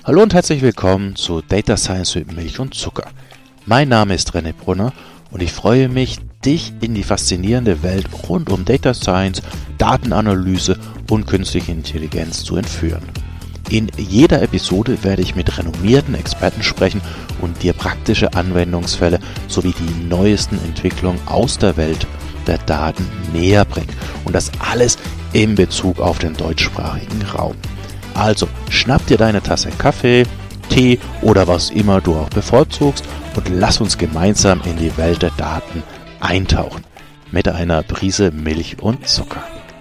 Hallo und herzlich willkommen zu Data Science mit Milch und Zucker. Mein Name ist René Brunner und ich freue mich, dich in die faszinierende Welt rund um Data Science, Datenanalyse und künstliche Intelligenz zu entführen. In jeder Episode werde ich mit renommierten Experten sprechen und dir praktische Anwendungsfälle sowie die neuesten Entwicklungen aus der Welt der Daten näher bringen. Und das alles in Bezug auf den deutschsprachigen Raum. Also schnapp dir deine Tasse Kaffee, Tee oder was immer du auch bevorzugst und lass uns gemeinsam in die Welt der Daten eintauchen. Mit einer Prise Milch und Zucker.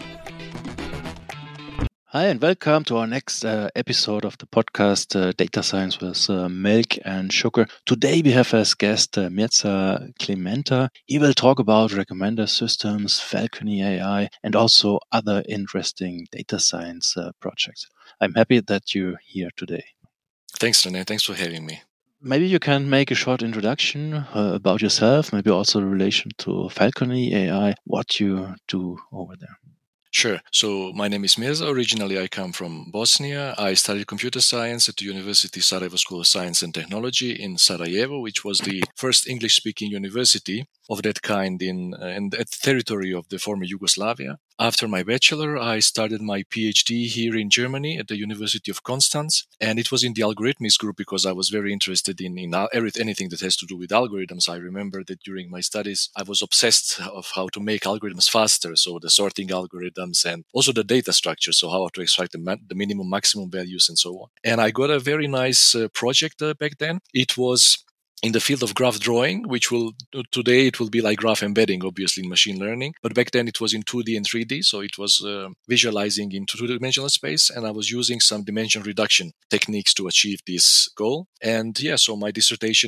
Hi and welcome to our next episode of the podcast Data Science with Milk and Sugar. Today we have as guest Mirza Clementa. He will talk about recommender systems, Falcony AI, and also other interesting data science projects. I'm happy that you're here today. Thanks, René. Thanks for having me. Maybe you can make a short introduction about yourself, maybe also in relation to Falcony AI, what you do over there. Sure. So my name is Mirza. Originally, I come from Bosnia. I studied computer science at the University Sarajevo School of Science and Technology in Sarajevo, which was the first English-speaking university of that kind in the territory of the former Yugoslavia. After my bachelor, I started my PhD here in Germany at the University of Constance, and it was in the algorithmics group because I was very interested in anything that has to do with algorithms. I remember that during my studies, I was obsessed of how to make algorithms faster, so the sorting algorithms and also the data structure, so how to extract the minimum, maximum values and so on. And I got a very nice project back then. It was in the field of graph drawing, which today it will be like graph embedding, obviously in machine learning. But back then it was in 2D and 3D, so it was visualizing in two-dimensional space, and I was using some dimension reduction techniques to achieve this goal. And so my dissertation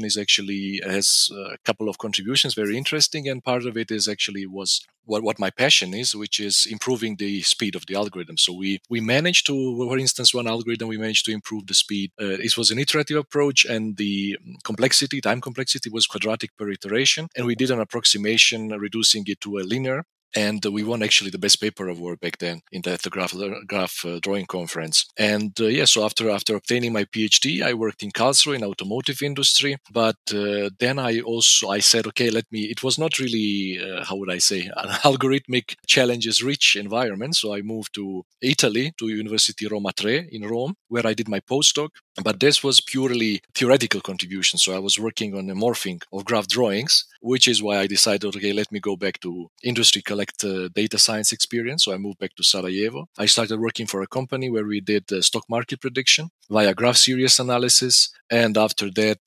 has a couple of contributions, very interesting, and part of it is was what my passion is, which is improving the speed of the algorithm. So we managed to, for instance, one algorithm, we managed to improve the speed. It was an iterative approach, and the time complexity was quadratic per iteration. And we did an approximation, reducing it to a linear. And we won actually the best paper award back then in the graph drawing conference. And so after obtaining my PhD, I worked in Karlsruhe in automotive industry. But then I said, okay, it was not really, an algorithmic challenges rich environment. So I moved to Italy, to University Roma Tre in Rome, where I did my postdoc. But this was purely theoretical contribution. So I was working on the morphing of graph drawings, which is why I decided, okay, let me go back to industry, collect data science experience. So I moved back to Sarajevo. I started working for a company where we did stock market prediction via graph series analysis. And after that,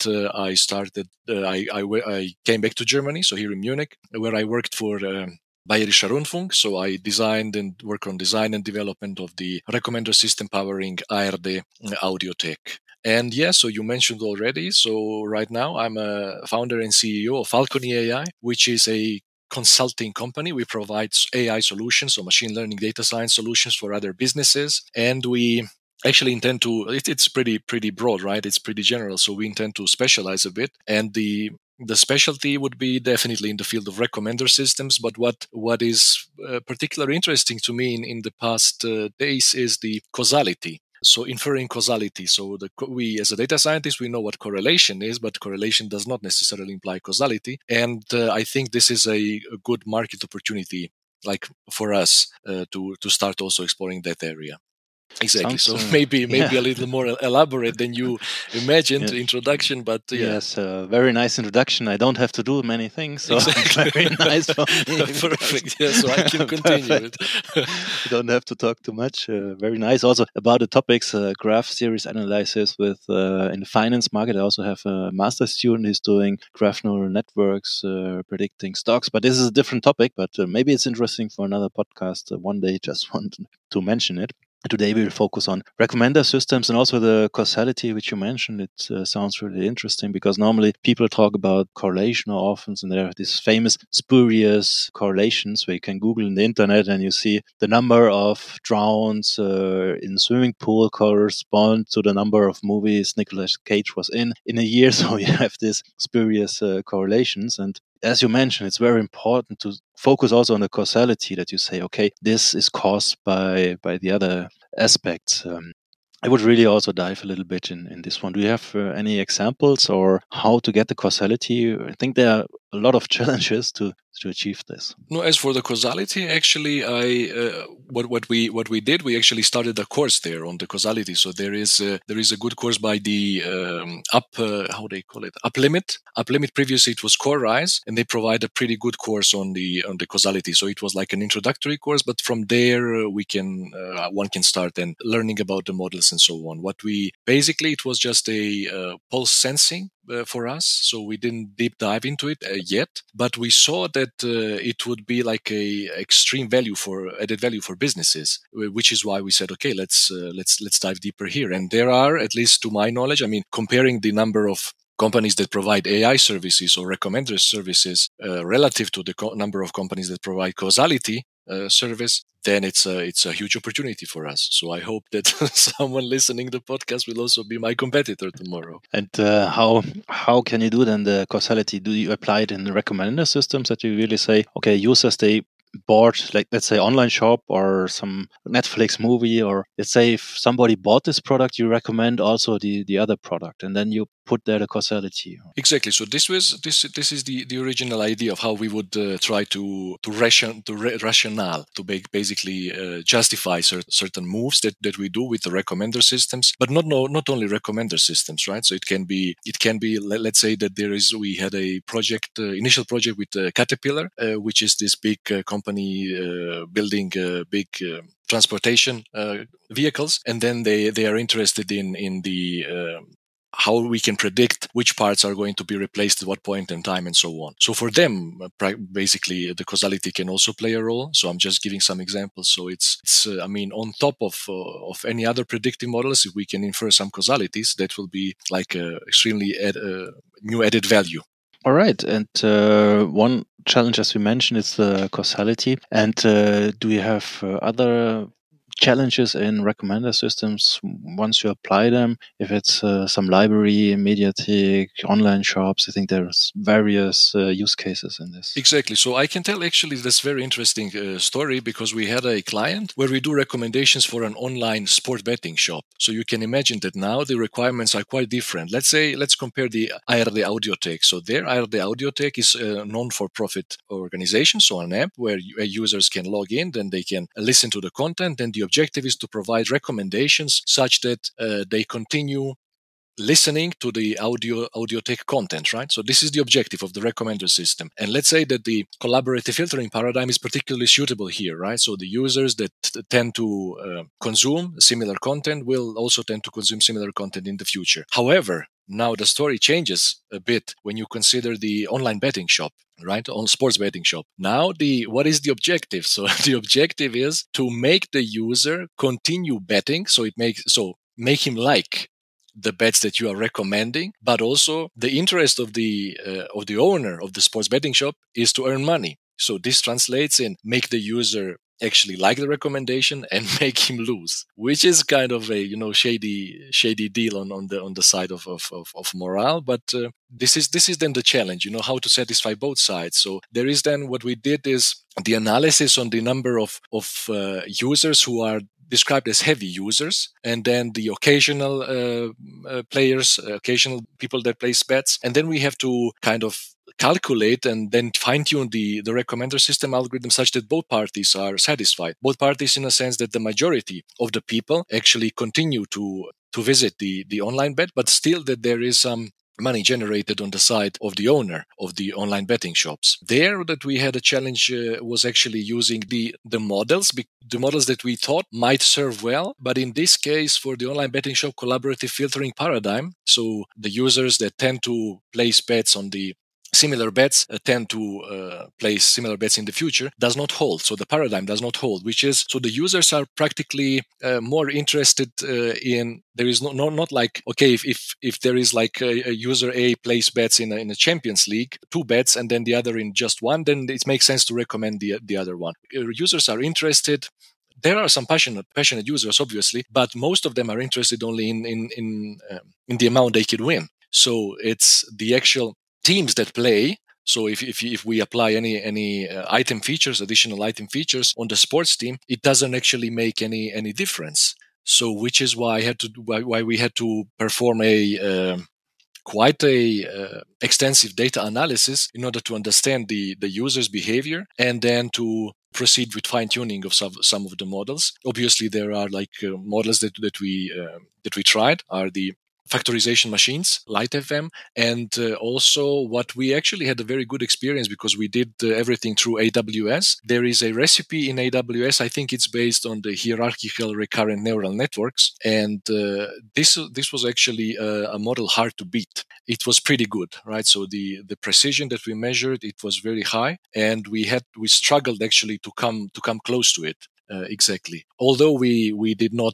I came back to Germany, so here in Munich, where I worked for Bayerischer Rundfunk. So I designed and worked on design and development of the recommender system powering ARD Audiothek. And so you mentioned already. So right now I'm a founder and CEO of Falcony AI, which is a consulting company. We provide AI solutions, so machine learning data science solutions for other businesses. And we actually intend to, it's pretty broad, right? It's pretty general. So we intend to specialize a bit. And the specialty would be definitely in the field of recommender systems. But what is particularly interesting to me in the past days is the causality. So inferring causality. So we, as a data scientist, we know what correlation is, but correlation does not necessarily imply causality. And I think this is a good market opportunity, like for us, to start also exploring that area. Exactly. So maybe a little more elaborate than you imagined, introduction, but Yes, very nice introduction. I don't have to do many things, so exactly. Very nice for me. Perfect. Yeah, so I can continue. You don't have to talk too much. Very nice. Also about the topics, graph series analysis with in the finance market. I also have a master student who's doing graph neural networks, predicting stocks. But this is a different topic. But maybe it's interesting for another podcast one day. Just want to mention it. Today we will focus on recommender systems and also the causality, which you mentioned. It sounds really interesting because normally people talk about correlation often, and there are these famous spurious correlations where you can Google in the internet and you see the number of drowns in a swimming pool correspond to the number of movies Nicolas Cage was in a year. So you have these spurious correlations. And as you mentioned, it's very important to focus also on the causality, that you say, okay, this is caused by the other aspects. I would really also dive a little bit in this one. Do you have any examples or how to get the causality? I think there are a lot of challenges to achieve this. No, as for the causality, actually, what we did, we actually started a course there on the causality. So there is a good course by the how they call it, Up Limit. Up Limit, previously it was Core Rise, and they provide a pretty good course on the causality. So it was like an introductory course, but from there one can start then learning about the models and so on. What we basically, it was just a pulse sensing for us, so we didn't deep dive into it yet, but we saw that it would be like a extreme value for added value for businesses, which is why we said, okay, let's dive deeper here. And there are, at least to my knowledge, I mean, comparing the number of companies that provide AI services or recommender services relative to the number of companies that provide causality service, then it's a huge opportunity for us. So I hope that someone listening to the podcast will also be my competitor tomorrow. And how can you do then the causality? Do you apply it in the recommender systems that you really say, okay, users, they bought, like, let's say, online shop or some Netflix movie, or let's say if somebody bought this product, you recommend also the other product, and then you put there the causality. Exactly. So this is the original idea of how we would try to rationale to basically justify certain moves that we do with the recommender systems, but not only recommender systems, right? So it can be let's say that we had a project, initial project with Caterpillar, which is this big company building big transportation vehicles, and then they are interested in the how we can predict which parts are going to be replaced at what point in time and so on. So for them, basically, the causality can also play a role. So I'm just giving some examples. So it's I mean, on top of any other predictive models, if we can infer some causalities, that will be like extremely new added value. All right. And one challenge, as we mentioned, is the causality. And do you have other challenges in recommender systems once you apply them? If it's some library, Mediatek, online shops, I think there's various use cases in this. Exactly. So I can tell actually this very interesting story, because we had a client where we do recommendations for an online sport betting shop. So you can imagine that now the requirements are quite different. Let's compare the ARD Audiothek. So there, ARD Audiothek is a non-for-profit organization, so an app where users can log in, then they can listen to the content, and the objective is to provide recommendations such that they continue listening to the audiothek content, right? So this is the objective of the recommender system. And let's say that the collaborative filtering paradigm is particularly suitable here, right? So the users that tend to consume similar content will also tend to consume similar content in the future. However, now the story changes a bit when you consider the online betting shop, right? On sports betting shop. Now what is the objective? So the objective is to make the user continue betting. So make him like the bets that you are recommending, but also the interest of the owner of the sports betting shop is to earn money. So this translates in make the user actually like the recommendation and make him lose, which is kind of a shady deal on the side of morale. But this is then the challenge, how to satisfy both sides. So there is then what we did is the analysis on the number of users who are described as heavy users, and then the occasional players, occasional people that place bets. And then we have to kind of calculate and then fine-tune the recommender system algorithm such that both parties are satisfied. Both parties, in a sense that the majority of the people actually continue to visit the online bet, but still that there is some money generated on the side of the owner of the online betting shops. There that we had a challenge was actually using the models, the models that we thought might serve well, but in this case for the online betting shop collaborative filtering paradigm, so the users that tend to place bets on the similar bets tend to place similar bets in the future does not hold. So the paradigm does not hold, which is, so the users are practically more interested in, there is not like, okay, if there is like a user A place bets in a Champions League, 2 bets, and then the other in just one, then it makes sense to recommend the other one. Users are interested. There are some passionate users, obviously, but most of them are interested only in the amount they could win. So it's the actual teams that play. So if we apply any additional item features on the sports team, it doesn't actually make any difference. So, which is why why we had to perform a quite a extensive data analysis in order to understand the user's behavior and then to proceed with fine tuning of some of the models. Obviously, there are models that we tried are the factorization machines, LightFM, and also what we actually had a very good experience because we did everything through AWS. There is a recipe in AWS. I think it's based on the hierarchical recurrent neural networks, and this was actually a model hard to beat. It was pretty good, right? So the precision that we measured, it was very high, and we struggled actually to come close to it exactly. Although we did not.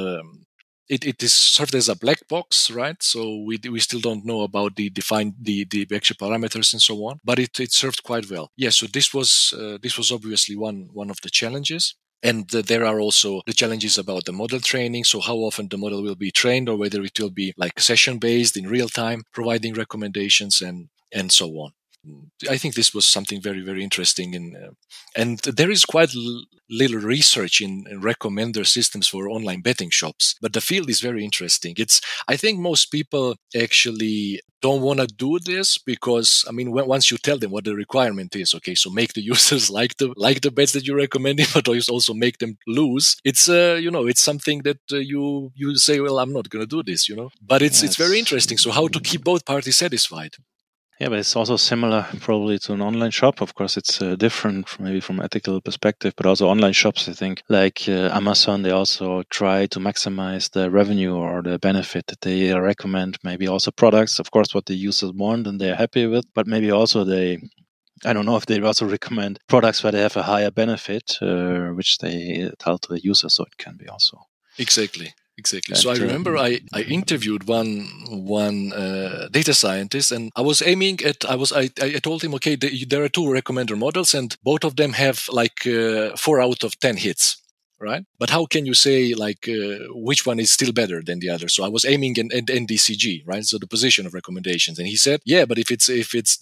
It is served as a black box, right? So we still don't know about the actual parameters and so on, but it served quite well. Yeah. So this was obviously one of the challenges. And there are also the challenges about the model training. So how often the model will be trained, or whether it will be like session based in real time, providing recommendations and so on. I think this was something very, very interesting. And there is quite little research in recommender systems for online betting shops, but the field is very interesting. I think most people actually don't want to do this because, I mean, once you tell them what the requirement is, okay, so make the users like the bets that you're recommending, but also make them lose. It's it's something that you say, well, I'm not going to do this, but it's very interesting. So how to keep both parties satisfied? Yeah, but it's also similar probably to an online shop. Of course, it's different maybe from ethical perspective, but also online shops, I think, like Amazon, they also try to maximize the revenue or the benefit that they recommend. Maybe also products, of course, what the users want and they're happy with, but maybe also I don't know if they also recommend products where they have a higher benefit, which they tell to the user. So it can be also. Exactly. So I remember I interviewed one data scientist, and I was aiming at I told him, okay, there are two recommender models, and both of them have like 4 out of 10 hits, right? But how can you say like which one is still better than the other? So I was aiming at NDCG, right? So the position of recommendations, and he said, yeah, but if it's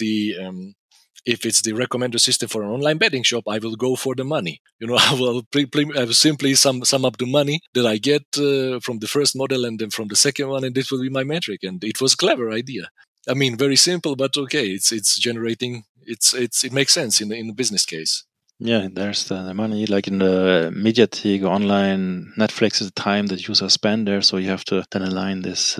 the recommender system for an online betting shop, I will go for the money. I will simply sum up the money that I get from the first model and then from the second one, and this will be my metric. And it was a clever idea. I mean, very simple, but okay. It's generating. It makes sense in the business case. Yeah, there's the money, like in the Mediathek online, Netflix is the time that users spend there. So you have to then align this,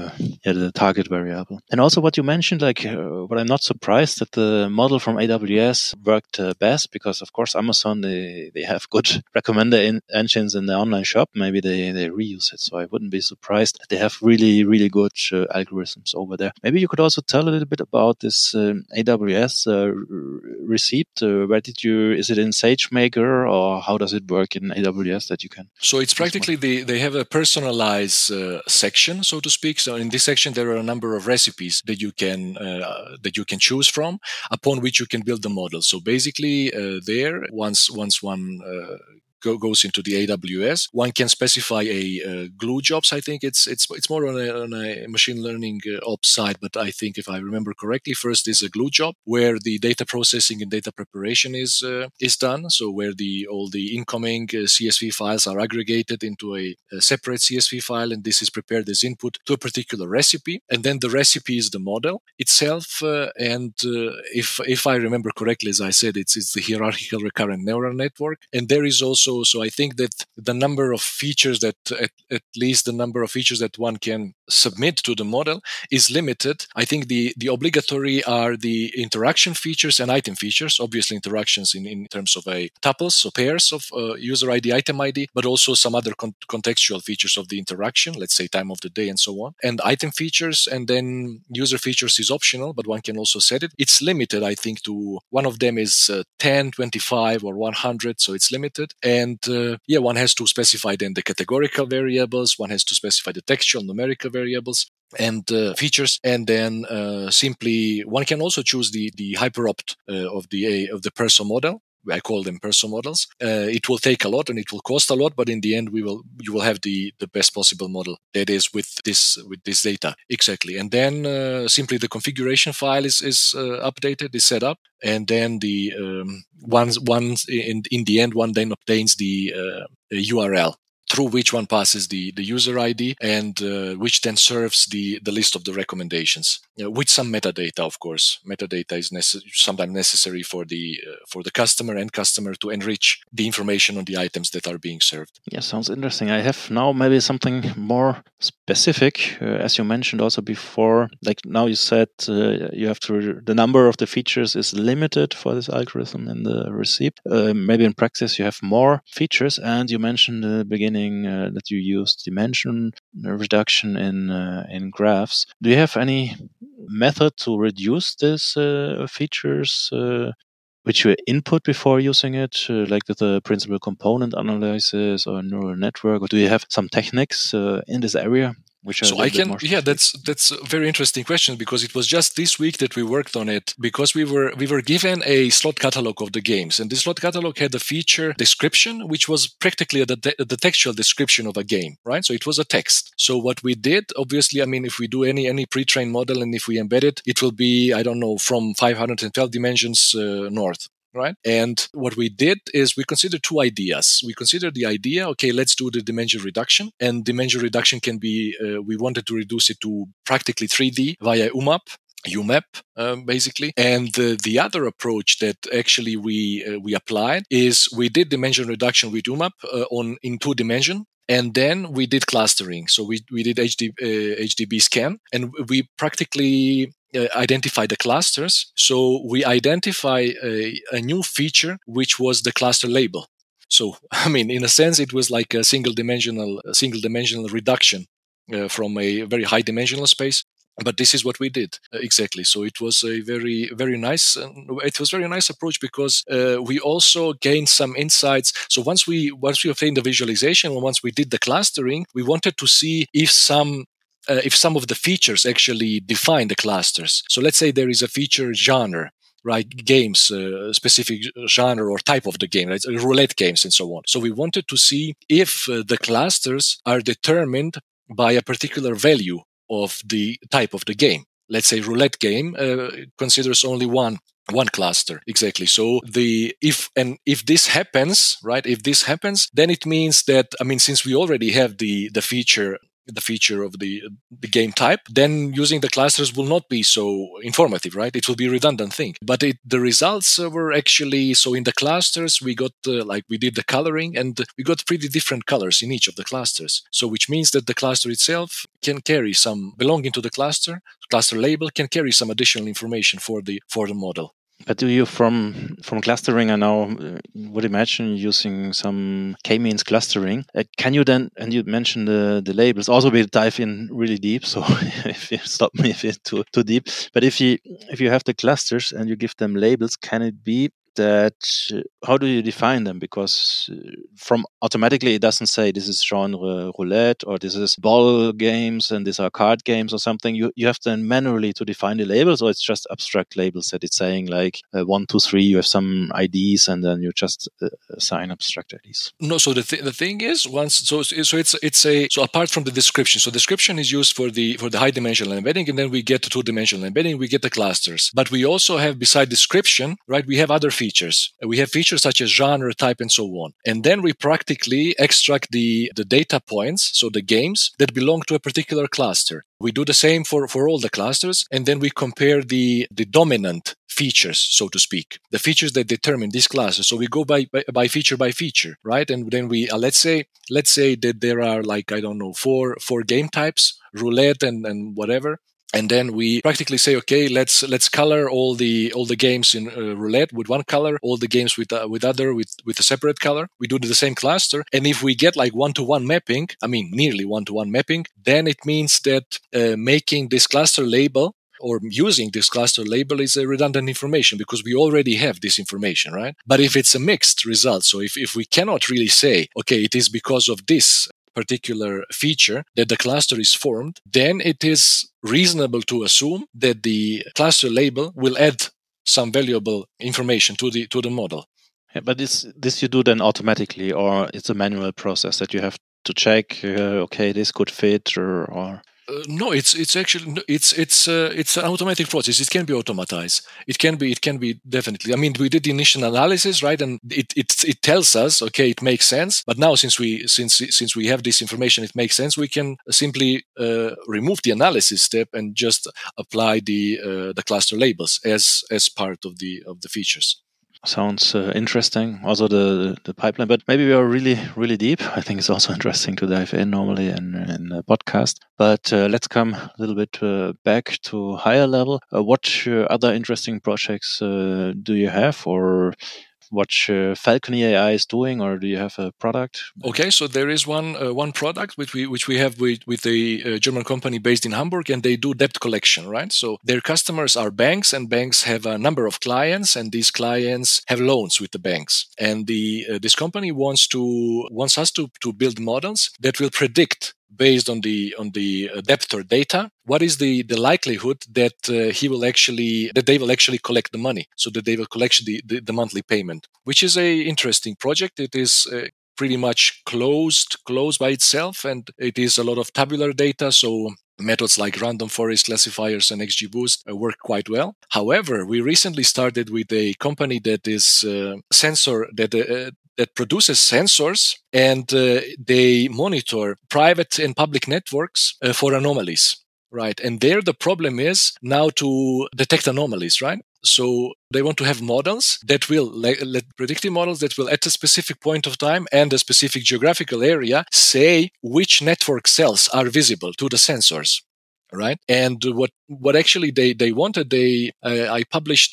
the target variable. And also what you mentioned, like what I'm not surprised that the model from AWS worked best because of course Amazon, they have good recommender engines in the online shop. Maybe they reuse it. So I wouldn't be surprised that they have really, really good algorithms over there. Maybe you could also tell a little bit about this AWS receipt. Where is it in SageMaker, or how does it work in AWS that you can? So it's practically they have a personalized section, so to speak. So in this section, there are a number of recipes that you can choose from, upon which you can build the model. So basically, once one goes into the AWS, one can specify a glue jobs. I think it's more on a machine learning ops side, but I think if I remember correctly, first is a glue job where the data processing and data preparation is done. So where all the incoming CSV files are aggregated into a separate CSV file, and this is prepared as input to a particular recipe, and then the recipe is the model itself. And if I remember correctly, as I said, it's the hierarchical recurrent neural network, and there is also. So I think that the number of features that, at least the number of features that one can submit to the model is limited. I think the obligatory are the interaction features and item features. Obviously, interactions in terms of a tuples, so pairs of user ID, item ID, but also some other contextual features of the interaction, let's say time of the day and so on. And item features and then user features is optional, but one can also set it. It's limited, I think, to one of them is 10, 25, or 100, so it's limited. And one has to specify then the categorical variables, one has to specify the textual numerical variables and features, and then simply one can also choose the hyperopt of the Perso model. I call them Perso models. It will take a lot and it will cost a lot, but in the end, you will have the best possible model that is with this data exactly. And then simply the configuration file is updated, is set up, and then the once in the end, one then obtains the URL through which one passes the user ID, and which then serves the list of the recommendations, with some metadata. Of course, metadata is sometimes necessary for the customer to enrich the information on the items that are being served. Yeah, sounds interesting. I have now maybe something more specific, as you mentioned also before. Like now you said you have to the number of the features is limited for this algorithm in the receipt. Maybe in practice you have more features, and you mentioned in the beginning that you used dimension reduction in graphs. Do you have any method to reduce these features which you input before using it, like with the principal component analysis or neural network? Or do you have some techniques in this area? So I can, that's a very interesting question, because it was just this week that we worked on it, because we were given a slot catalog of the games, and this slot catalog had a feature description which was practically the textual description of a game, right? So it was a text. So what we did, obviously, I mean, if we do any pre-trained model and if we embed it, it will be, I don't know, from 512 dimensions north. Right. And what we did is we considered two ideas. We considered the idea, okay, let's do the dimension reduction. And dimension reduction can be, we wanted to reduce it to practically 3D via UMAP, basically. And the other approach that actually we applied is we did dimension reduction with UMAP in 2 dimension. And then we did clustering. So we did HDB scan, and we practically identify the clusters. So we identify a new feature, which was the cluster label. So, I mean, in a sense, it was like a single dimensional reduction from a very high dimensional space. But this is what we did exactly. So it was a very, very nice. It was very nice approach, because we also gained some insights. So once we obtained the visualization, and once we did the clustering, we wanted to see if some of the features actually define the clusters. So let's say there is a feature genre, right? Games, specific genre or type of the game, right? Roulette games and so on. So we wanted to see if the clusters are determined by a particular value of the type of the game. Let's say roulette game considers only one cluster, exactly. So if this happens, right? If this happens, then it means that, I mean, since we already have the feature of the game type, then using the clusters will not be so informative, right? It will be a redundant thing. But the results were actually, so in the clusters, we got, we did the coloring, and we got pretty different colors in each of the clusters. So which means that the cluster itself can carry some, belonging to the cluster label can carry some additional information for the model. But do you, from clustering, I now would imagine using some k-means clustering. Can you then, and you mentioned the labels, also we dive in really deep, so if you stop me if it's too deep. But if you have the clusters and you give them labels, can it be that, how do you define them? Because from automatically it doesn't say this is genre roulette or this is ball games and these are card games or something. You have then manually to define the labels, or it's just abstract labels that it's saying like 1, 2, 3. You have some IDs and then you just assign abstract IDs. No, so the thing is, so apart from the description, so description is used for the high dimensional embedding, and then we get to 2-dimensional embedding, we get the clusters. But we also have, beside description, right? We have other features. We have features such as genre, type, and so on. And then we practically extract the data points, so the games that belong to a particular cluster. We do the same for all the clusters, and then we compare the dominant features, so to speak, the features that determine this cluster. So we go by feature, right? And then we let's say that there are, like, I don't know, four game types, roulette and whatever. And then we practically say, okay, let's color all the games in roulette with one color, all the games with a separate color. We do the same cluster, and if we get like 1-to-1 mapping, I mean nearly 1-to-1 mapping, then it means that making this cluster label or using this cluster label is a redundant information, because we already have this information, right? But if it's a mixed result, so if we cannot really say, okay, it is because of this particular feature that the cluster is formed, then it is reasonable to assume that the cluster label will add some valuable information to the model. Yeah, but this you do then automatically, or it's a manual process that you have to check, okay, this could fit, or No, it's actually it's an automatic process. It can be automatized. It can be definitely. I mean, we did the initial analysis, right, and it tells us, okay, it makes sense. But now since we have this information, it makes sense. We can simply remove the analysis step and just apply the cluster labels as part of the features. Sounds interesting. Also the pipeline, but maybe we are really deep. I think it's also interesting to dive in normally in a podcast. But let's come a little bit back to higher level. What other interesting projects do you have, or what Falcony AI is doing, or do you have a product? Okay, so there is one product which we have with a German company based in Hamburg, and they do debt collection, right? So their customers are banks, and banks have a number of clients, and these clients have loans with the banks. And this company wants us to build models that will predict, based on the debtor data, what is the likelihood that they will actually collect the money, so that they will collect the monthly payment, which is a interesting project. It is pretty much closed by itself, and it is a lot of tabular data, so methods like random forest classifiers and XGBoost work quite well. However, we recently started with a company that is sensor that produces sensors, and they monitor private and public networks for anomalies, right? And there the problem is now to detect anomalies, right? So they want to have models that will, predictive models that will, at a specific point of time and a specific geographical area, say which network cells are visible to the sensors. Right, and what actually they wanted, I published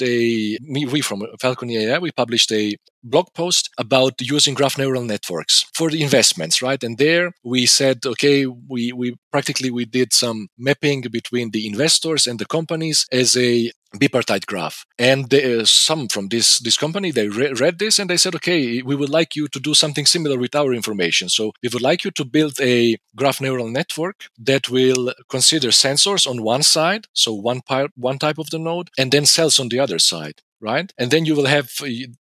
we from Falcony AI, we published a blog post about using graph neural networks for the investments, right? And there we said, okay, we did some mapping between the investors and the companies as a bipartite graph. And some from this company, they read this and they said, okay, we would like you to do something similar with our information. So we would like you to build a graph neural network that will consider sensors on one side, so one type of the node, and then cells on the other side. Right, and then you will have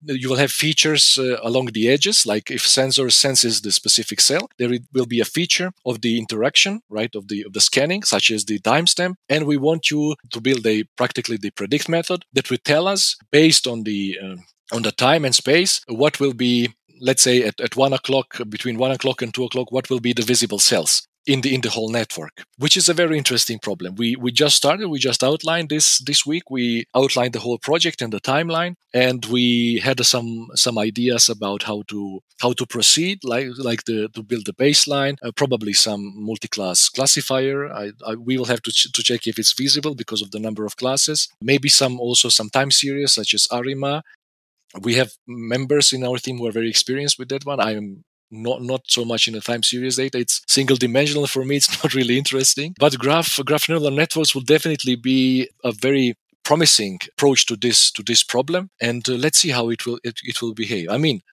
features along the edges, like if sensor senses the specific cell, there will be a feature of the interaction, right, of the scanning, such as the timestamp. And we want you to build practically the predict method that will tell us, based on the time and space, what will be, let's say at 1 o'clock, between 1 o'clock and 2 o'clock, what will be the visible cells in the whole network, which is a very interesting problem. We just started. We just outlined this week. We outlined the whole project and the timeline, and we had some ideas about how to proceed, to build the baseline, probably some multi-class classifier. We will have to check if it's feasible because of the number of classes. Maybe some time series such as ARIMA. We have members in our team who are very experienced with that one. I am not so much in the time series data. It's single dimensional for me. It's not really interesting. But graph neural networks will definitely be a very promising approach to this problem. And let's see how it will behave. I mean,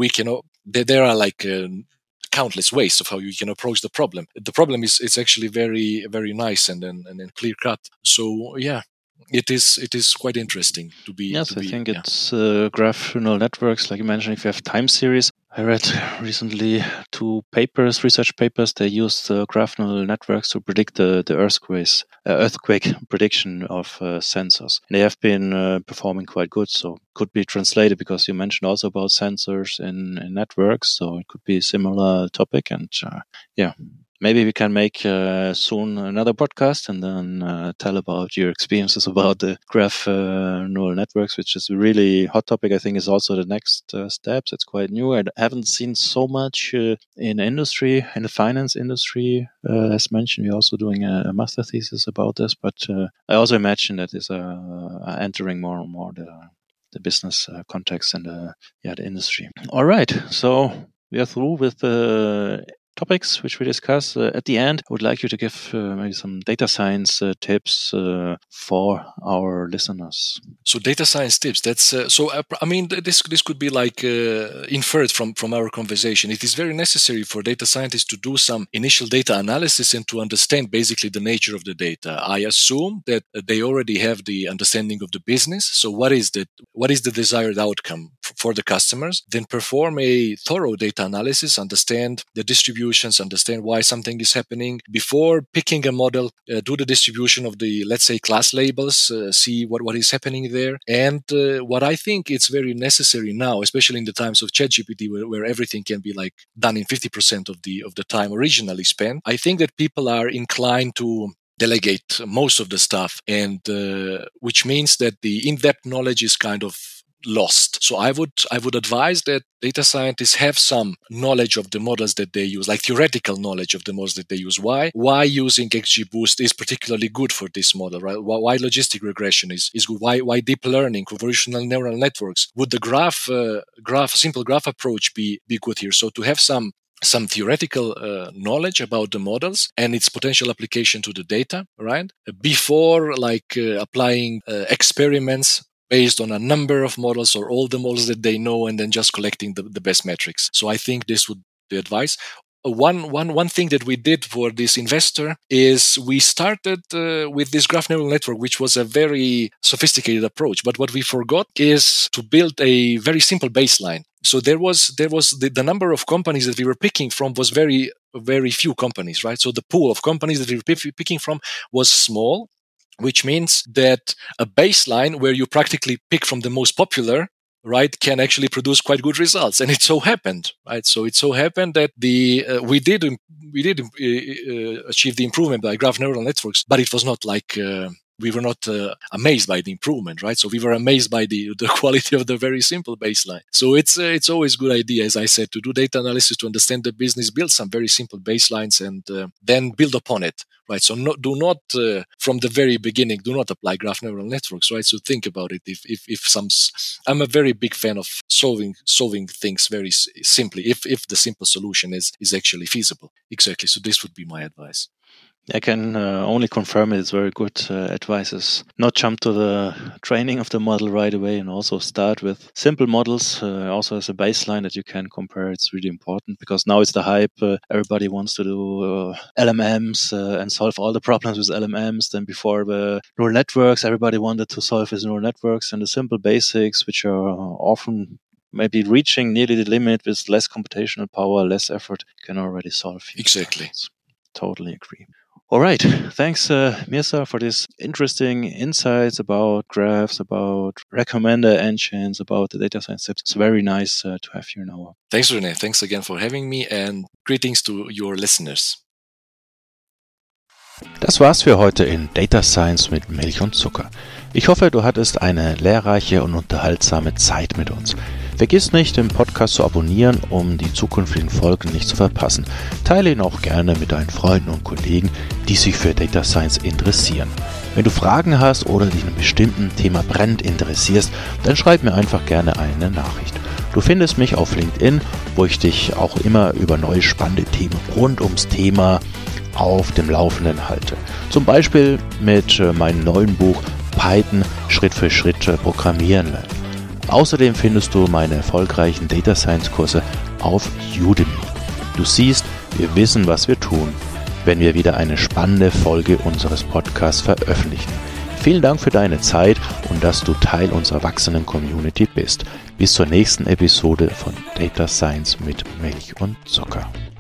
there are countless ways of how you can approach the problem. The problem is actually very, very nice and clear cut. So yeah. It is quite interesting to be. Yes, I think it's graph neural networks, like you mentioned. If you have time series, I read recently 2 research papers. They used graph neural networks to predict the earthquake prediction of sensors. And they have been performing quite good. So could be translated, because you mentioned also about sensors in networks. So it could be a similar topic. And maybe we can make soon another podcast and then tell about your experiences about the graph neural networks, which is a really hot topic. I think is also the next steps. It's quite new. I haven't seen so much in industry, in the finance industry. As mentioned, we're also doing a master thesis about this. But I also imagine that is entering more and more the business context and the industry. All right, so we are through with the topics which we discuss. At the end, I would like you to give maybe some data science tips for our listeners. So data science tips. That's this could be inferred from our conversation. It is very necessary for data scientists to do some initial data analysis and to understand basically the nature of the data. I assume that they already have the understanding of the business. So what is the desired outcome for the customers, then perform a thorough data analysis, understand the distributions, understand why something is happening before picking a model, do the distribution of the, let's say, class labels, see what is happening there. And what I think it's very necessary now, especially in the times of ChatGPT, where everything can be like done in 50% of the time originally spent, I think that people are inclined to delegate most of the stuff, and which means that the in-depth knowledge is kind of lost. So I would advise that data scientists have some knowledge of the models that they use, like theoretical knowledge of the models that they use. Why using XGBoost is particularly good for this model, right? Why logistic regression is good? Why deep learning, convolutional neural networks? Would the simple graph approach be good here? So to have some theoretical knowledge about the models and its potential application to the data, right? Before applying experiments based on a number of models or all the models that they know, and then just collecting the best metrics. So I think this would be advice. One thing that we did for this investor is we started with this graph neural network, which was a very sophisticated approach. But what we forgot is to build a very simple baseline. So there was the number of companies that we were picking from was very, very few companies, right? So the pool of companies that we were picking from was small, which means that a baseline where you practically pick from the most popular, right, can actually produce quite good results. And it so happened, right? So it so happened that we did achieve the improvement by graph neural networks, but it was not like we were not amazed by the improvement, right? So we were amazed by the quality of the very simple baseline. So it's always a good idea, as I said, to do data analysis, to understand the business, build some very simple baselines, and then build upon it, right? So do not from the very beginning, do not apply graph neural networks, right? So think about it. I'm a very big fan of solving things very simply, if the simple solution is actually feasible. Exactly. So this would be my advice. I can only confirm it's very good advice is not jump to the training of the model right away, and also start with simple models also as a baseline that you can compare. It's really important because now it's the hype. Everybody wants to do LMMs and solve all the problems with LMMs. Then before the neural networks, everybody wanted to solve with neural networks, and the simple basics, which are often maybe reaching nearly the limit with less computational power, less effort, can already solve. Exactly. Totally agree. All right. Thanks, Mirza, for this interesting insights about graphs, about recommender engines, about the data science tips. It's very nice to have you now. Thanks, René. Thanks again for having me, and greetings to your listeners. Das war's für heute in Data Science mit Milch und Zucker. Ich hoffe, du hattest eine lehrreiche und unterhaltsame Zeit mit uns. Vergiss nicht, den Podcast zu abonnieren, um die zukünftigen Folgen nicht zu verpassen. Teile ihn auch gerne mit deinen Freunden und Kollegen, die sich für Data Science interessieren. Wenn du Fragen hast oder dich in einem bestimmten Thema brennend interessierst, dann schreib mir einfach gerne eine Nachricht. Du findest mich auf LinkedIn, wo ich dich auch immer über neue spannende Themen rund ums Thema auf dem Laufenden halte. Zum Beispiel mit meinem neuen Buch Python Schritt für Schritt programmieren lernen. Außerdem findest du meine erfolgreichen Data Science Kurse auf Udemy. Du siehst, wir wissen, was wir tun, wenn wir wieder eine spannende Folge unseres Podcasts veröffentlichen. Vielen Dank für deine Zeit und dass du Teil unserer wachsenden Community bist. Bis zur nächsten Episode von Data Science mit Milch und Zucker.